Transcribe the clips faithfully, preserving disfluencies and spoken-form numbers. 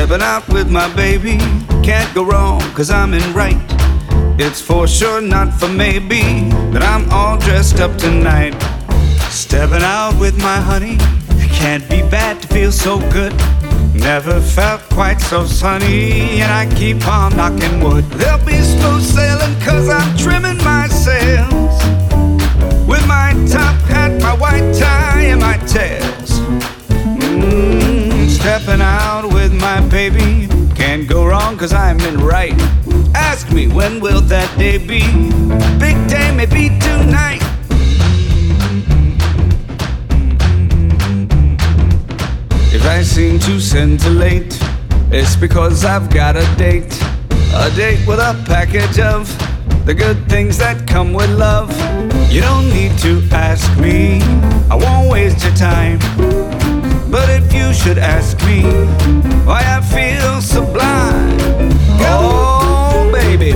Stepping out with my baby, can't go wrong, cause I'm in right. It's for sure, not for maybe, that I'm all dressed up tonight. Stepping out with my honey, can't be bad to feel so good. Never felt quite so sunny, and I keep on knocking wood. There'll be smooth sailing, cause I'm trimming my sails, with my top hat, my white tie, and my tails. mm, Stepping out with my baby, can't go wrong, cause I'm in right. Ask me, when will that day be? Big day may be tonight. If I seem to scintillate, it's because I've got a date. A date with a package of the good things that come with love. You don't need to ask me, I won't waste your time. But if you should ask me why I feel sublime, oh baby,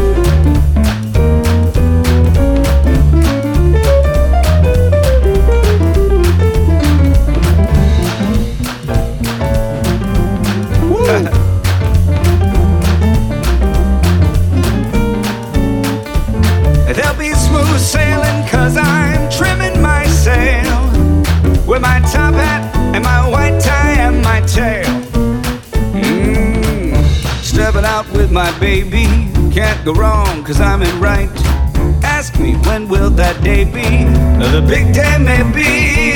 there'll be smooth sailing, cause I'm trimming my sail, with my top hat and my white tie and my tail. mm. Stepping out with my baby, can't go wrong, cause I'm in right. Ask me, when will that day be? The big day may be